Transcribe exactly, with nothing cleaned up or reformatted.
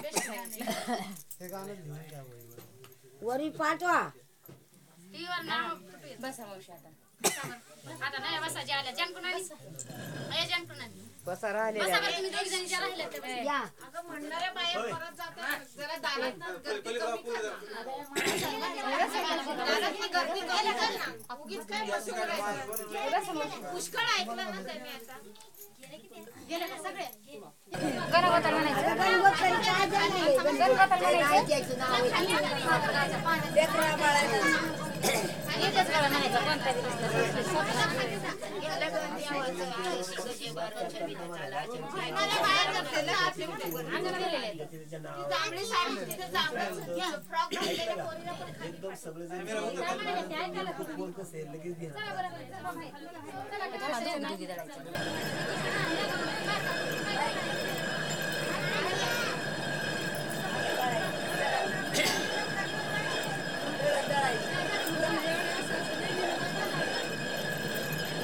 हे गाणं लिहून घ्या वही वरी पाठवा टीव्हीवर नाव बसा मावशी आता आता नाही बसा जे आल्या जन कुणाली अय जन कुणाली बसा राहिले बसा बरं तुम्ही दोघी जणी ज्या राहिल्या त्या बसा. या अगं म्हणणाऱ्या बाया परत जातात जरा दारात ना गर्दी कमी कर दारात गर्दी कमी कर ना उगीच काय बसून राहायचं पुष्कळ ऐकलं ना त्यांनी आता गेले का सगळे गणगोताल म्हणायचं गणगोताल काय झाले गणगोताल म्हणायचं लेकरा बाळाचं एकच वेळा म्हणायचं कोणता दिवस चांगली साडी तिथे चांगलं फ्रॉक घातलेल्या पोरीला पण एकदम सगळे जण कोण कसे लगेच घ्या चला दोन दोघी जणांचं